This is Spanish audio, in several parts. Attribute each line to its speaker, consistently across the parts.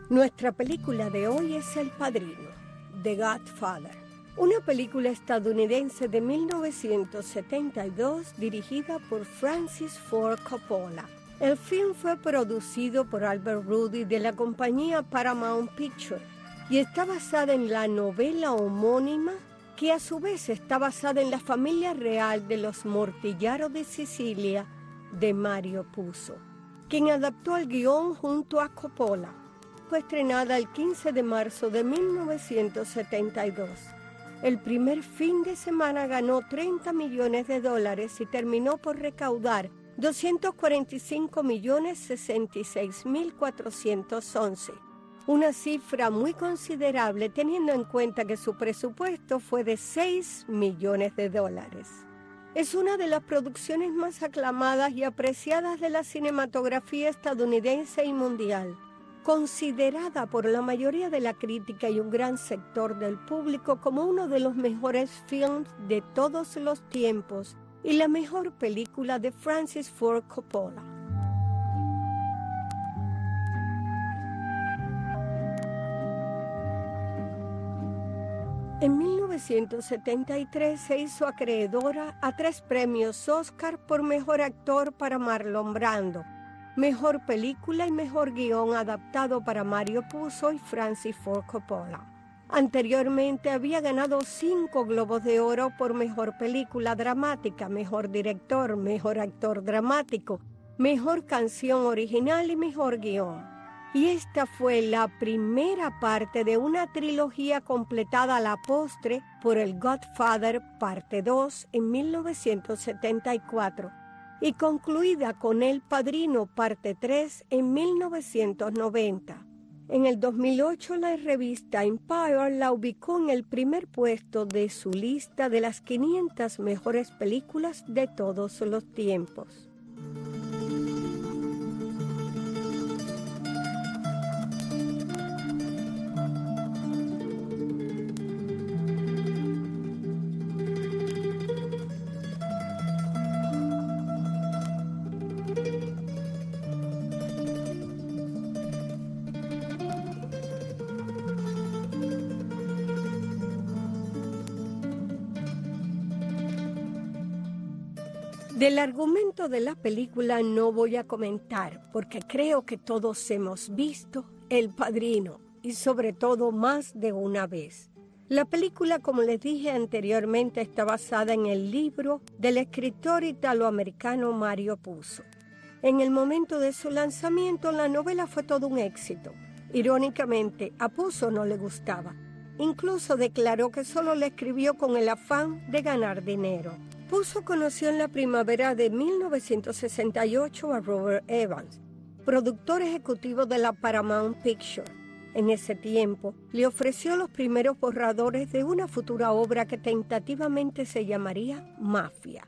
Speaker 1: Nuestra película de hoy es El Padrino, The Godfather, una película estadounidense de 1972 dirigida por Francis Ford Coppola. El film fue producido por Albert Rudy de la compañía Paramount Pictures y está basada en la novela homónima que a su vez está basada en la familia real de los Mortillaro de Sicilia de Mario Puzo, quien adaptó el guión junto a Coppola. Fue estrenada el 15 de marzo de 1972. El primer fin de semana ganó $30 millones y terminó por recaudar $245.066.411. Una cifra muy considerable teniendo en cuenta que su presupuesto fue de $6 millones. Es una de las producciones más aclamadas y apreciadas de la cinematografía estadounidense y mundial, considerada por la mayoría de la crítica y un gran sector del público como uno de los mejores films de todos los tiempos y la mejor película de Francis Ford Coppola. En 1973 se hizo acreedora a 3 premios Oscar por Mejor Actor para Marlon Brando, Mejor Película y Mejor Guión adaptado para Mario Puzo y Francis Ford Coppola. Anteriormente había ganado 5 Globos de Oro por Mejor Película Dramática, Mejor Director, Mejor Actor Dramático, Mejor Canción Original y Mejor Guión. Y esta fue la primera parte de una trilogía completada a la postre por El Godfather Parte 2 en 1974 y concluida con El Padrino Parte 3 en 1990. En el 2008 la revista Empire la ubicó en el primer puesto de su lista de las 500 mejores películas de todos los tiempos. Del argumento de la película no voy a comentar porque creo que todos hemos visto El Padrino y sobre todo más de una vez. La película, como les dije anteriormente, está basada en el libro del escritor italoamericano Mario Puzo. En el momento de su lanzamiento, la novela fue todo un éxito. Irónicamente, a Puzo no le gustaba. Incluso declaró que solo la escribió con el afán de ganar dinero. Puzo conoció en la primavera de 1968 a Robert Evans, productor ejecutivo de la Paramount Pictures. En ese tiempo, le ofreció los primeros borradores de una futura obra que tentativamente se llamaría Mafia.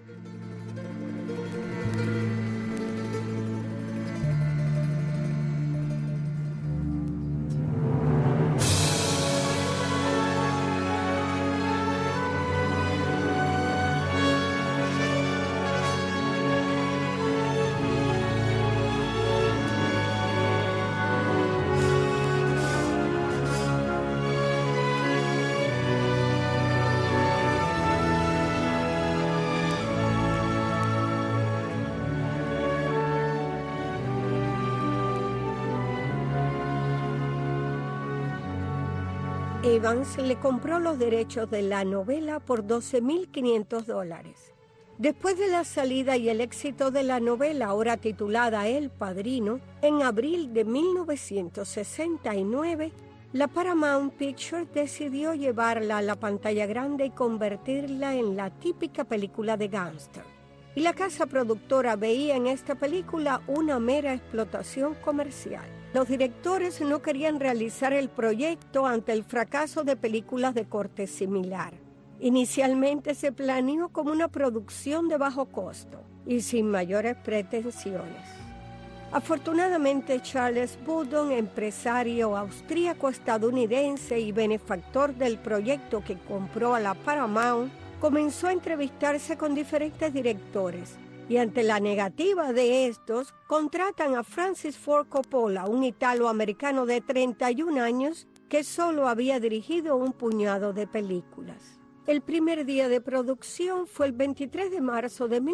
Speaker 1: Evans le compró los derechos de la novela por $12.500. Después de la salida y el éxito de la novela, ahora titulada El Padrino, en abril de 1969, la Paramount Pictures decidió llevarla a la pantalla grande y convertirla en la típica película de gángster. Y la casa productora veía en esta película una mera explotación comercial. Los directores no querían realizar el proyecto ante el fracaso de películas de corte similar. Inicialmente se planeó como una producción de bajo costo y sin mayores pretensiones. Afortunadamente, Charles Budon, empresario austríaco-estadounidense y benefactor del proyecto que compró a la Paramount, comenzó a entrevistarse con diferentes directores y ante la negativa de estos, contratan a Francis Ford Coppola, un italoamericano de 31 años que solo había dirigido un puñado de películas. El primer día de producción fue el 23 de marzo de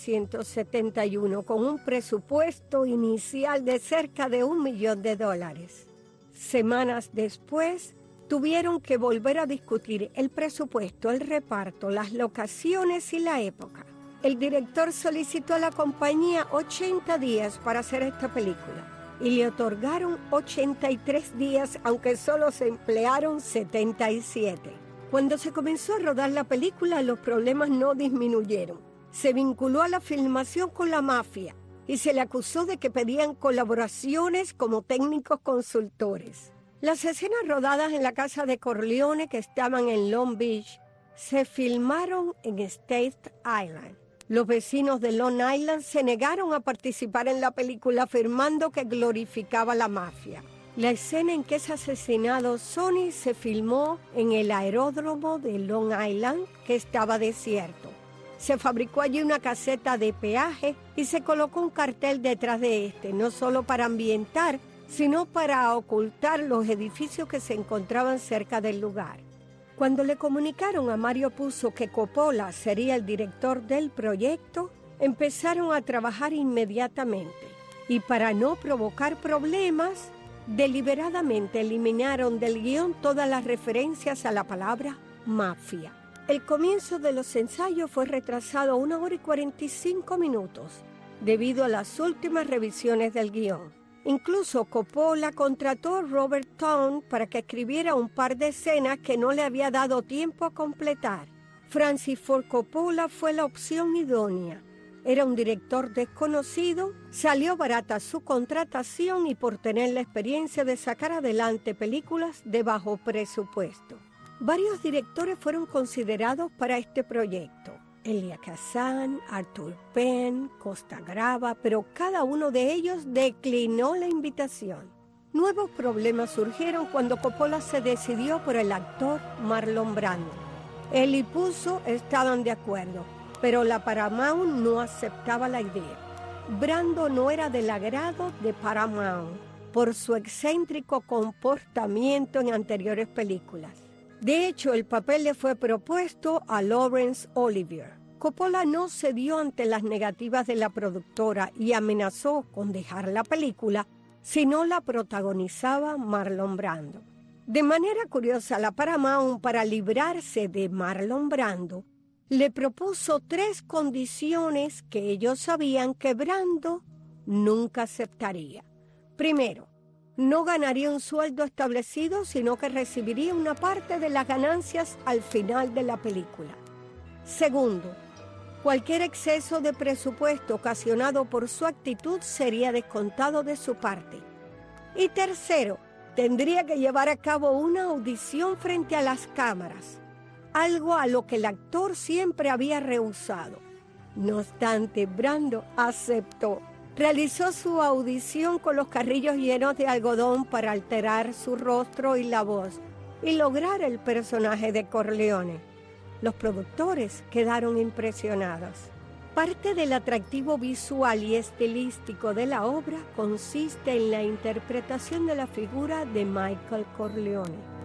Speaker 1: 1971, con un presupuesto inicial de cerca de $1 millón. Semanas después, tuvieron que volver a discutir el presupuesto, el reparto, las locaciones y la época. El director solicitó a la compañía 80 días para hacer esta película y le otorgaron 83 días, aunque solo se emplearon 77. Cuando se comenzó a rodar la película, los problemas no disminuyeron. Se vinculó a la filmación con la mafia y se le acusó de que pedían colaboraciones como técnicos consultores. Las escenas rodadas en la casa de Corleone, que estaban en Long Beach, se filmaron en Staten Island. Los vecinos de Long Island se negaron a participar en la película, afirmando que glorificaba la mafia. La escena en que es asesinado Sonny se filmó en el aeródromo de Long Island, que estaba desierto. Se fabricó allí una caseta de peaje y se colocó un cartel detrás de este, no solo para ambientar, sino para ocultar los edificios que se encontraban cerca del lugar. Cuando le comunicaron a Mario Puzo que Coppola sería el director del proyecto, empezaron a trabajar inmediatamente. Y para no provocar problemas, deliberadamente eliminaron del guión todas las referencias a la palabra mafia. El comienzo de los ensayos fue retrasado a 1 hora y 45 minutos, debido a las últimas revisiones del guión. Incluso Coppola contrató a Robert Towne para que escribiera un par de escenas que no le había dado tiempo a completar. Francis Ford Coppola fue la opción idónea. Era un director desconocido, salió barata su contratación y por tener la experiencia de sacar adelante películas de bajo presupuesto. Varios directores fueron considerados para este proyecto. Elia Kazan, Arthur Penn, Costa Grava, pero cada uno de ellos declinó la invitación. Nuevos problemas surgieron cuando Coppola se decidió por el actor Marlon Brando. Él y Puzo estaban de acuerdo, pero la Paramount no aceptaba la idea. Brando no era del agrado de Paramount por su excéntrico comportamiento en anteriores películas. De hecho, el papel le fue propuesto a Laurence Olivier. Coppola no cedió ante las negativas de la productora y amenazó con dejar la película si no la protagonizaba Marlon Brando. De manera curiosa, la Paramount, para librarse de Marlon Brando, le propuso 3 condiciones que ellos sabían que Brando nunca aceptaría. Primero, no ganaría un sueldo establecido, sino que recibiría una parte de las ganancias al final de la película. Segundo, cualquier exceso de presupuesto ocasionado por su actitud sería descontado de su parte. Y tercero, tendría que llevar a cabo una audición frente a las cámaras, algo a lo que el actor siempre había rehusado. No obstante, Brando aceptó. Realizó su audición con los carrillos llenos de algodón para alterar su rostro y la voz y lograr el personaje de Corleone. Los productores quedaron impresionados. Parte del atractivo visual y estilístico de la obra consiste en la interpretación de la figura de Michael Corleone.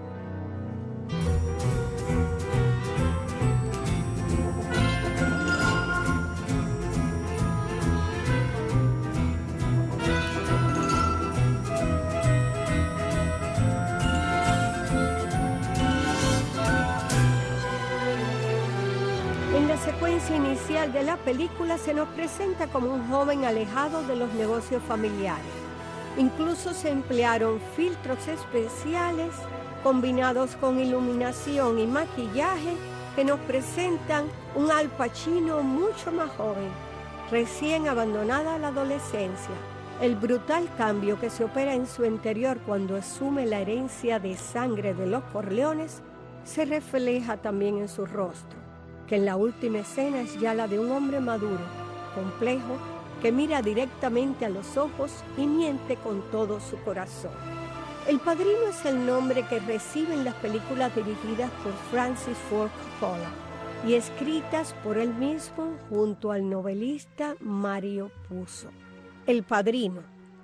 Speaker 1: La secuencia inicial de la película se nos presenta como un joven alejado de los negocios familiares. Incluso se emplearon filtros especiales combinados con iluminación y maquillaje que nos presentan un Al Pacino mucho más joven, recién abandonada la adolescencia. El brutal cambio que se opera en su interior cuando asume la herencia de sangre de los Corleones se refleja también en su rostro, que en la última escena es ya la de un hombre maduro, complejo, que mira directamente a los ojos y miente con todo su corazón. El Padrino es el nombre que reciben las películas dirigidas por Francis Ford Coppola. y escritas por él mismo junto al novelista Mario Puzo. El Padrino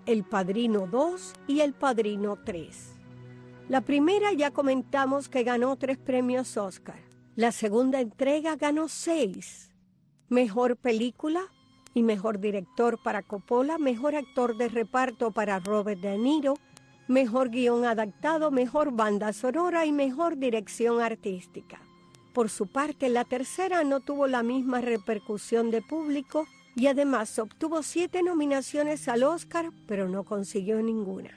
Speaker 1: 2 y El Padrino 3. La primera ya comentamos que ganó 3 premios Oscar. La segunda entrega ganó 6. Mejor película y mejor director para Coppola, mejor actor de reparto para Robert De Niro, mejor guión adaptado, mejor banda sonora y mejor dirección artística. Por su parte, la tercera no tuvo la misma repercusión de público y además obtuvo 7 nominaciones al Oscar, pero no consiguió ninguna.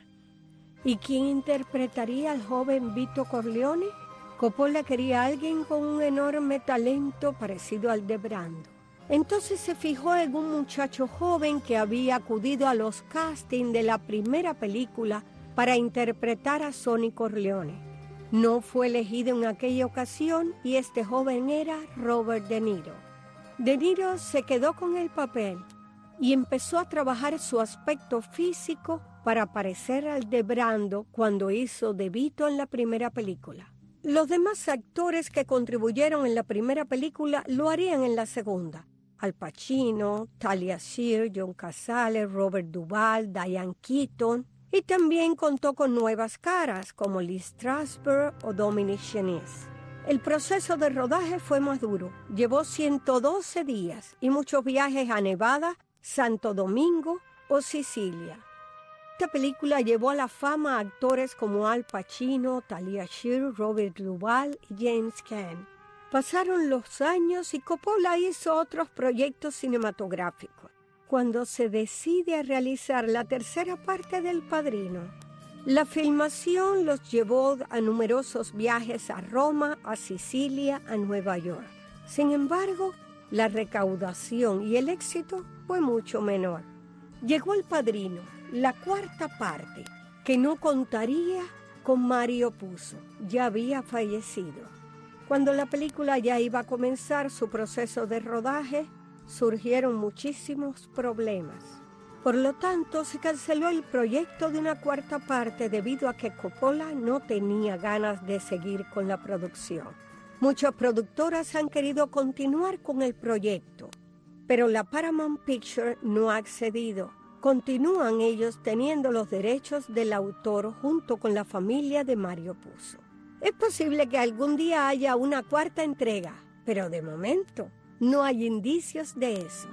Speaker 1: ¿Y quién interpretaría al joven Vito Corleone? Coppola quería a alguien con un enorme talento parecido al de Brando. Entonces se fijó en un muchacho joven que había acudido a los castings de la primera película para interpretar a Sonny Corleone. No fue elegido en aquella ocasión y este joven era Robert De Niro. De Niro se quedó con el papel y empezó a trabajar su aspecto físico para parecer al de Brando cuando hizo de Vito en la primera película. Los demás actores que contribuyeron en la primera película lo harían en la segunda. Al Pacino, Talia Shire, John Cazale, Robert Duvall, Diane Keaton, y también contó con nuevas caras como Lee Strasberg o Dominic Chenis. El proceso de rodaje fue más duro. Llevó 112 días y muchos viajes a Nevada, Santo Domingo o Sicilia. Esta película llevó a la fama a actores como Al Pacino, Talia Shire, Robert Duvall y James Caan. Pasaron los años y Coppola hizo otros proyectos cinematográficos. Cuando se decide a realizar la tercera parte del Padrino, la filmación los llevó a numerosos viajes a Roma, a Sicilia, a Nueva York. Sin embargo, la recaudación y el éxito fue mucho menor. Llegó El Padrino, la cuarta parte, que no contaría con Mario Puzo, ya había fallecido. Cuando la película ya iba a comenzar su proceso de rodaje, surgieron muchísimos problemas. Por lo tanto, se canceló el proyecto de una cuarta parte debido a que Coppola no tenía ganas de seguir con la producción. Muchas productoras han querido continuar con el proyecto, pero la Paramount Pictures no ha accedido. Continúan ellos teniendo los derechos del autor junto con la familia de Mario Puzo. Es posible que algún día haya una cuarta entrega, pero de momento no hay indicios de eso.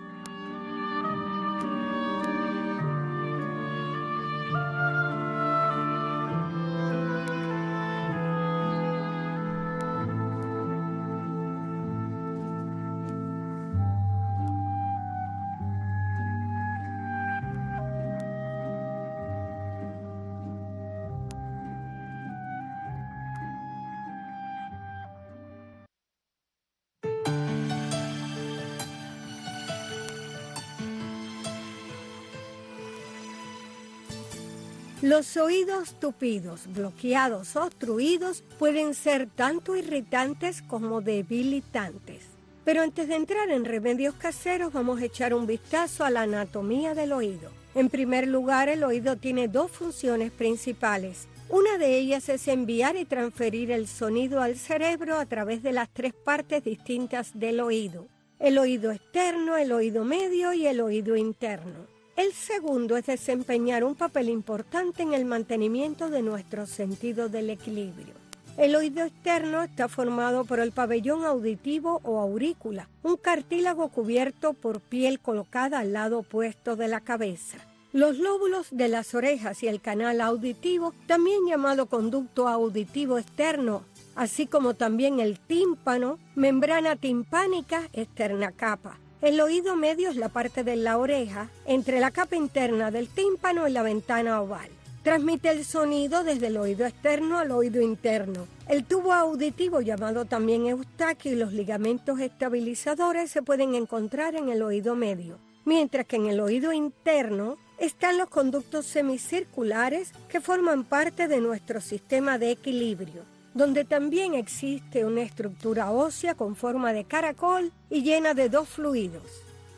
Speaker 1: Los oídos tupidos, bloqueados o obstruidos pueden ser tanto irritantes como debilitantes. Pero antes de entrar en remedios caseros, vamos a echar un vistazo a la anatomía del oído. En primer lugar, el oído tiene 2 funciones principales. Una de ellas es enviar y transferir el sonido al cerebro a través de las 3 partes distintas del oído: el oído externo, el oído medio y el oído interno. El segundo es desempeñar un papel importante en el mantenimiento de nuestro sentido del equilibrio. El oído externo está formado por el pabellón auditivo o aurícula, un cartílago cubierto por piel colocada al lado opuesto de la cabeza. Los lóbulos de las orejas y el canal auditivo, también llamado conducto auditivo externo, así como también el tímpano, membrana timpánica, externa capa. El oído medio es la parte de la oreja, entre la capa interna del tímpano y la ventana oval. Transmite el sonido desde el oído externo al oído interno. El tubo auditivo, llamado también eustaquio, y los ligamentos estabilizadores se pueden encontrar en el oído medio, mientras que en el oído interno están los conductos semicirculares que forman parte de nuestro sistema de equilibrio, donde también existe una estructura ósea con forma de caracol y llena de 2 fluidos.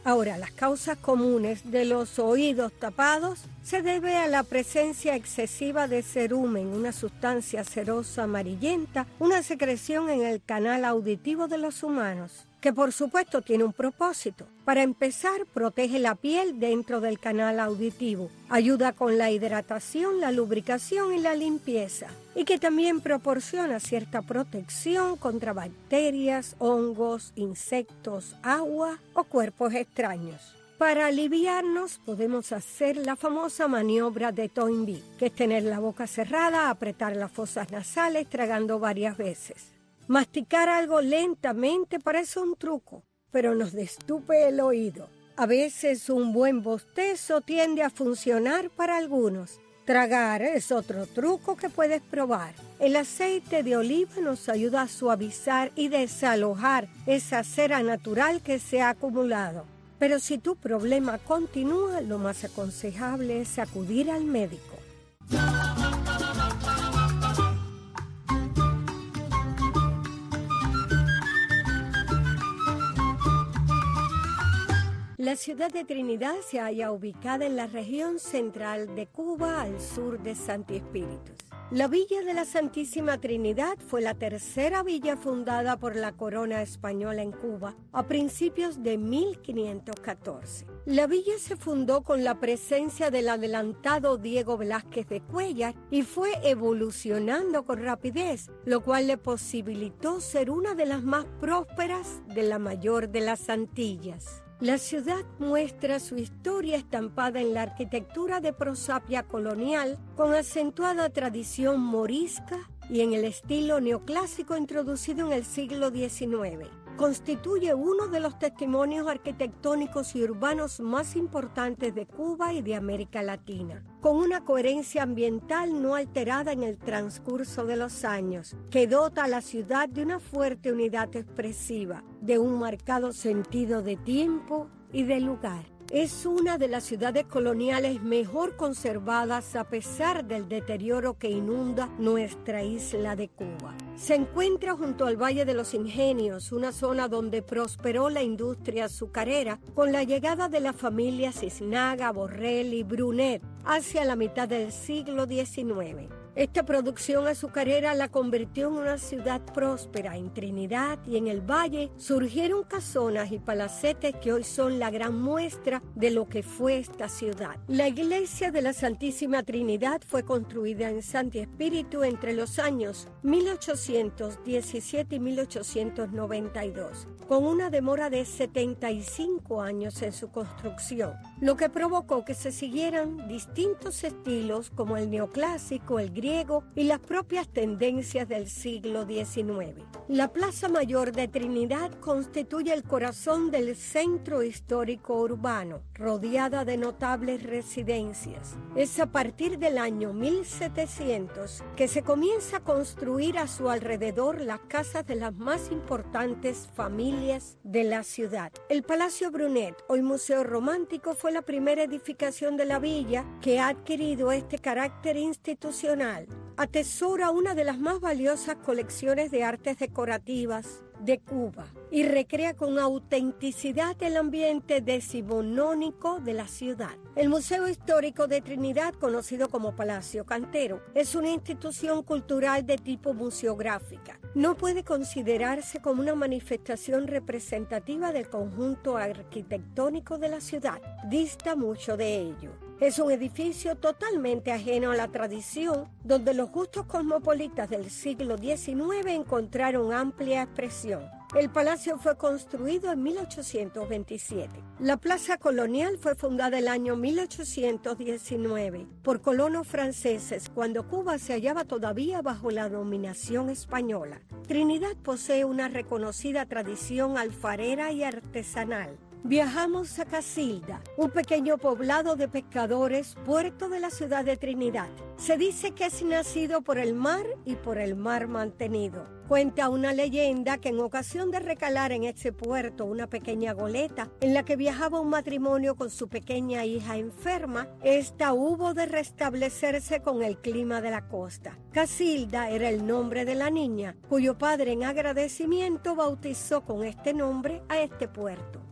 Speaker 1: Ahora, las causas comunes de los oídos tapados se debe a la presencia excesiva de cerumen, una sustancia cerosa amarillenta, una secreción en el canal auditivo de los humanos, que por supuesto tiene un propósito. Para empezar, protege la piel dentro del canal auditivo, ayuda con la hidratación, la lubricación y la limpieza, y que también proporciona cierta protección contra bacterias, hongos, insectos, agua o cuerpos extraños. Para aliviarnos podemos hacer la famosa maniobra de Toynbee, que es tener la boca cerrada, apretar las fosas nasales tragando varias veces. Masticar algo lentamente parece un truco, pero nos destupe el oído. A veces un buen bostezo tiende a funcionar para algunos. Tragar es otro truco que puedes probar. El aceite de oliva nos ayuda a suavizar y desalojar esa cera natural que se ha acumulado. Pero si tu problema continúa, lo más aconsejable es acudir al médico. La ciudad de Trinidad se halla ubicada en la región central de Cuba, al sur de Santi Espíritus. La Villa de la Santísima Trinidad fue la tercera villa fundada por la corona española en Cuba a principios de 1514. La villa se fundó con la presencia del adelantado Diego Velázquez de Cuéllar y fue evolucionando con rapidez, lo cual le posibilitó ser una de las más prósperas de la mayor de las Antillas. La ciudad muestra su historia estampada en la arquitectura de prosapia colonial con acentuada tradición morisca y en el estilo neoclásico introducido en el siglo XIX. Constituye uno de los testimonios arquitectónicos y urbanos más importantes de Cuba y de América Latina, con una coherencia ambiental no alterada en el transcurso de los años, que dota a la ciudad de una fuerte unidad expresiva, de un marcado sentido de tiempo y de lugar. Es una de las ciudades coloniales mejor conservadas a pesar del deterioro que inunda nuestra isla de Cuba. Se encuentra junto al Valle de los Ingenios, una zona donde prosperó la industria azucarera con la llegada de las familias Cisnaga, Borrell y Brunet hacia la mitad del siglo XIX. Esta producción azucarera la convirtió en una ciudad próspera. En Trinidad y en el Valle surgieron casonas y palacetes que hoy son la gran muestra de lo que fue esta ciudad. La iglesia de la Santísima Trinidad fue construida en Santi Espíritu entre los años 1817 y 1892, con una demora de 75 años en su construcción, lo que provocó que se siguieran distintos estilos como el neoclásico, el griego y las propias tendencias del siglo XIX. La Plaza Mayor de Trinidad constituye el corazón del centro histórico urbano, rodeada de notables residencias. Es a partir del año 1700 que se comienza a construir a su alrededor las casas de las más importantes familias de la ciudad. El Palacio Brunet, hoy Museo Romántico, fue la primera edificación de la villa que ha adquirido este carácter institucional. Atesora una de las más valiosas colecciones de artes decorativas de Cuba y recrea con autenticidad el ambiente decimonónico de la ciudad. El Museo Histórico de Trinidad, conocido como Palacio Cantero, es una institución cultural de tipo museográfica. No puede considerarse como una manifestación representativa del conjunto arquitectónico de la ciudad. Dista mucho de ello. Es un edificio totalmente ajeno a la tradición, donde los gustos cosmopolitas del siglo XIX encontraron amplia expresión. El palacio fue construido en 1827. La Plaza Colonial fue fundada el año 1819 por colonos franceses, cuando Cuba se hallaba todavía bajo la dominación española. Trinidad posee una reconocida tradición alfarera y artesanal. Viajamos a Casilda, un pequeño poblado de pescadores, puerto de la ciudad de Trinidad. Se dice que es nacido por el mar y por el mar mantenido. Cuenta una leyenda que en ocasión de recalar en este puerto una pequeña goleta en la que viajaba un matrimonio con su pequeña hija enferma, esta hubo de restablecerse con el clima de la costa. Casilda era el nombre de la niña, cuyo padre en agradecimiento bautizó con este nombre a este puerto.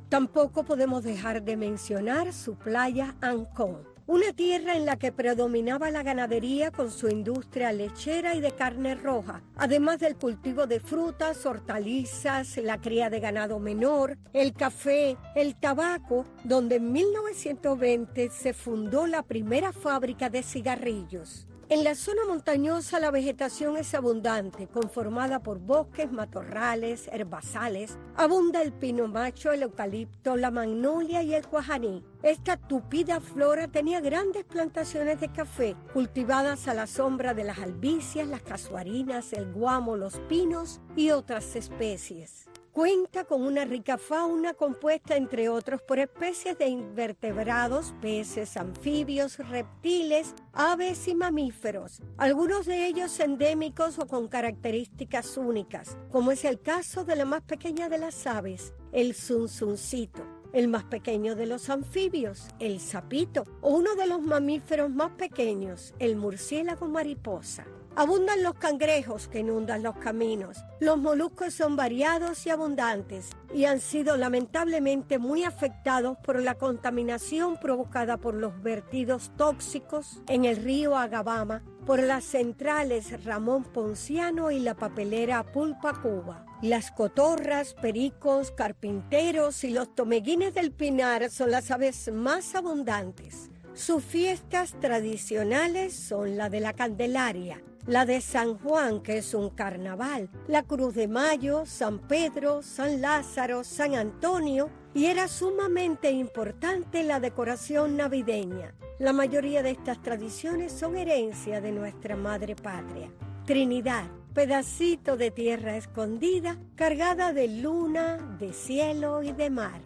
Speaker 1: Tampoco podemos dejar de mencionar su playa Ancón, una tierra en la que predominaba la ganadería con su industria lechera y de carne roja, además del cultivo de frutas, hortalizas, la cría de ganado menor, el café, el tabaco, donde en 1920 se fundó la primera fábrica de cigarrillos. En la zona montañosa la vegetación es abundante, conformada por bosques, matorrales, herbazales. Abunda el pino macho, el eucalipto, la magnolia y el guajaní. Esta tupida flora tenía grandes plantaciones de café, cultivadas a la sombra de las albicias, las casuarinas, el guamo, los pinos y otras especies. Cuenta con una rica fauna compuesta, entre otros, por especies de invertebrados, peces, anfibios, reptiles, aves y mamíferos, algunos de ellos endémicos o con características únicas, como es el caso de la más pequeña de las aves, el zunzuncito, el más pequeño de los anfibios, el sapito, o uno de los mamíferos más pequeños, el murciélago mariposa. Abundan los cangrejos que inundan los caminos. Los moluscos son variados y abundantes y han sido lamentablemente muy afectados por la contaminación provocada por los vertidos tóxicos en el río Agabama, por las centrales Ramón Ponciano y la papelera Pulpa Cuba. Las cotorras, pericos, carpinteros y los tomeguines del Pinar son las aves más abundantes. Sus fiestas tradicionales son la de la Candelaria, la de San Juan, que es un carnaval, la Cruz de Mayo, San Pedro, San Lázaro, San Antonio, y era sumamente importante la decoración navideña. La mayoría de estas tradiciones son herencia de nuestra madre patria. Trinidad, pedacito de tierra escondida, cargada de luna, de cielo y de mar.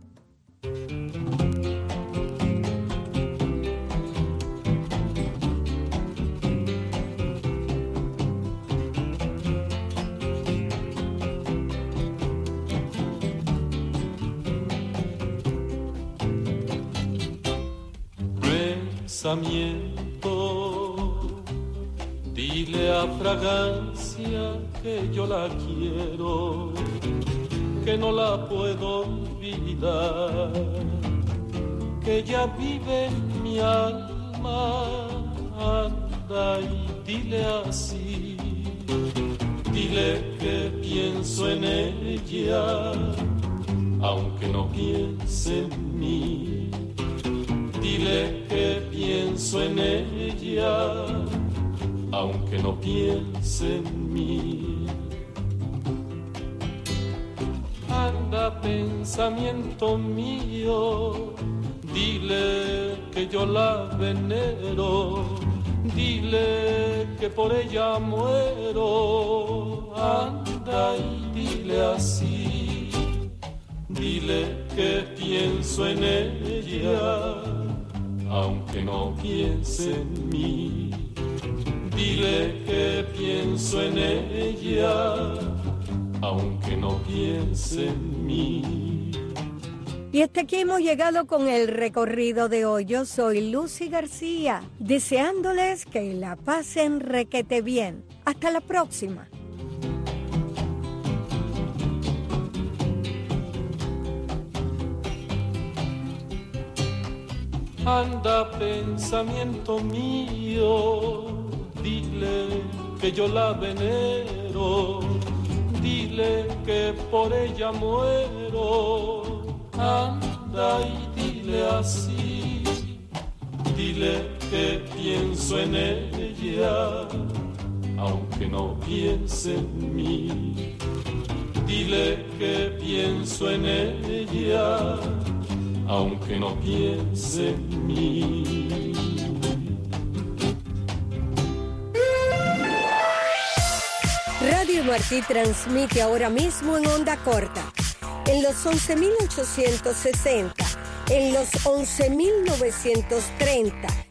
Speaker 2: Dile a fragancia que yo la quiero, que no la puedo olvidar, que ella vive en mi alma. Anda y dile así, dile que pienso en ella, aunque no piense en mí. Dile que pienso en ella, aunque no piense en mí. Anda, pensamiento mío, dile que yo la venero, dile que por ella muero. Anda y dile así, dile que pienso en ella, aunque no piense en mí. Dile que pienso en ella, aunque no piense en mí.
Speaker 1: Y hasta aquí hemos llegado con el recorrido de hoy. Yo soy Lucy García, deseándoles que la pasen requete bien. Hasta la próxima.
Speaker 2: Anda, pensamiento mío, dile que yo la venero, dile que por ella muero. Anda y dile así, dile que pienso en ella, aunque no piense en mí. Dile que pienso en ella, aunque no piense en mí.
Speaker 1: Radio Martí transmite ahora mismo en onda corta, en los 11.860, en los 11.930